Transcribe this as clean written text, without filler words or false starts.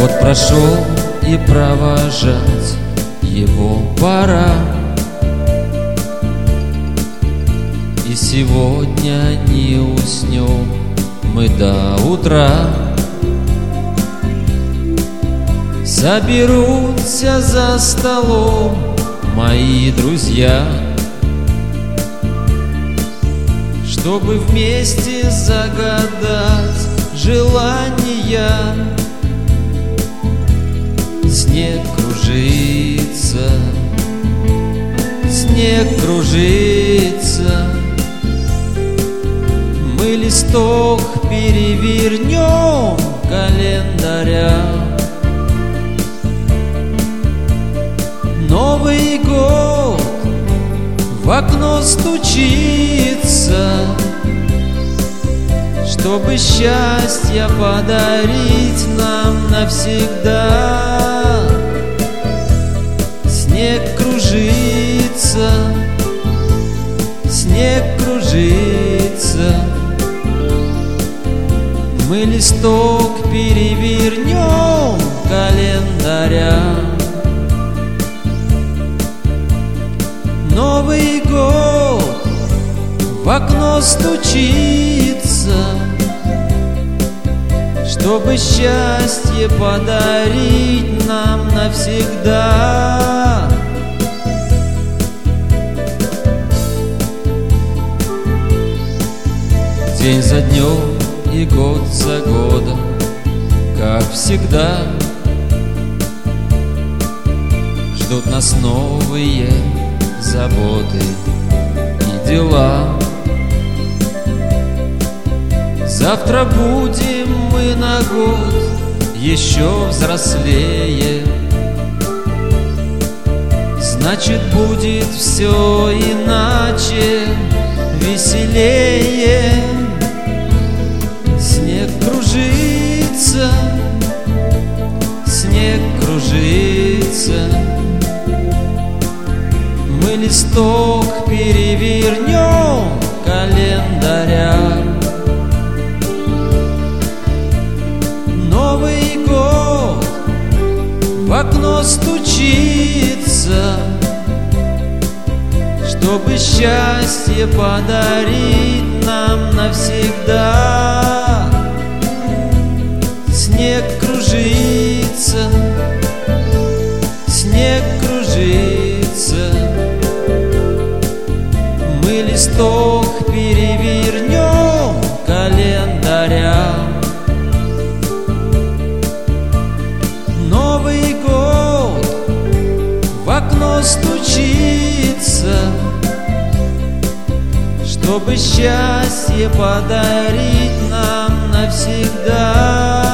Год прошел, и провожать его пора. И сегодня не уснем мы до утра. Соберутся за столом мои друзья, чтобы вместе загадать желания. Снег кружится, снег кружится. Мы листок перевернем календаря. Новый год в окно стучится, чтобы счастье подарить нам навсегда. Снег кружится, снег кружится. Мы листок перевернем календаря. Новый год в окно стучится, чтобы счастье подарить нам навсегда. День за днем и год за годом, как всегда, ждут нас новые заботы и дела. Завтра будем мы на год еще взрослее, значит, будет все иначе, веселее. Снег кружится, снег кружится. Мы листок перевернем календаря. Новый год в окно стучится, чтобы счастье подарить нам навсегда. Снег кружится, снег кружится. Мы листок перевернем календаря. Новый год в окно стучится, чтобы счастье подарить нам навсегда.